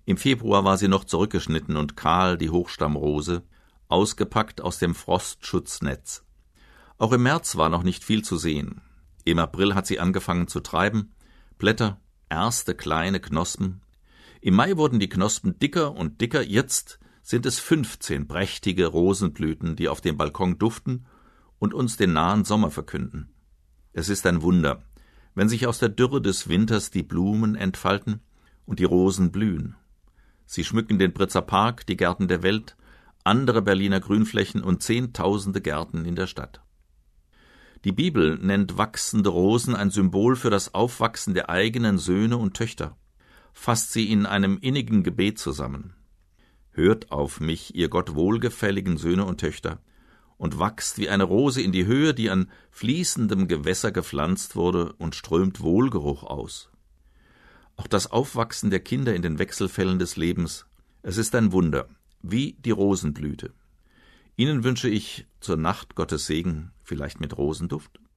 Im Februar war sie noch zurückgeschnitten und kahl, die Hochstammrose, ausgepackt aus dem Frostschutznetz. Auch im März war noch nicht viel zu sehen. Im April hat sie angefangen zu treiben, Blätter, erste kleine Knospen. Im Mai wurden die Knospen dicker und dicker, jetzt sind es 15 prächtige Rosenblüten, die auf dem Balkon duften und uns den nahen Sommer verkünden. Es ist ein Wunder, wenn sich aus der Dürre des Winters die Blumen entfalten und die Rosen blühen. Sie schmücken den Britzer Park, die Gärten der Welt, andere Berliner Grünflächen und zehntausende Gärten in der Stadt. Die Bibel nennt wachsende Rosen ein Symbol für das Aufwachsen der eigenen Söhne und Töchter, fasst sie in einem innigen Gebet zusammen. Hört auf mich, ihr Gott wohlgefälligen Söhne und Töchter, und wachst wie eine Rose in die Höhe, die an fließendem Gewässer gepflanzt wurde und strömt Wohlgeruch aus. Auch das Aufwachsen der Kinder in den Wechselfällen des Lebens, es ist ein Wunder, wie die Rosenblüte. Ihnen wünsche ich zur Nacht Gottes Segen, vielleicht mit Rosenduft.